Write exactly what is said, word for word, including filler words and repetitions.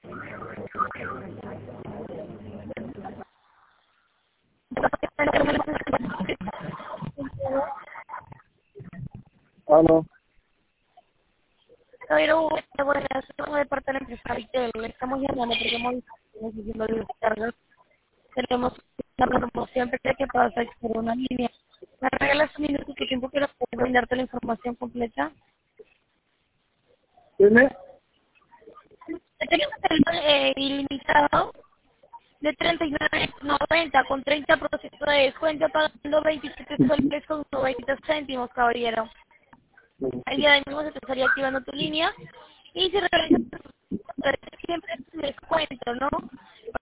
Aló. Pero bueno, somos de parte de la empresa Vitel. Le estamos llamando porque hemos necesitado descargas. Tenemos una promoción para que puedas acceder a una línea. ¿Me regalas un minuto de tiempo para poder brindarte la información completa? ¿Dime? Tenemos el eh, ilimitado de treinta y nueve noventa con treinta por ciento de descuento, pagando veintisiete soles con noventa céntimos, caballero. El día de mismo se te estaría activando tu línea y se realiza siempre tu descuento, ¿no?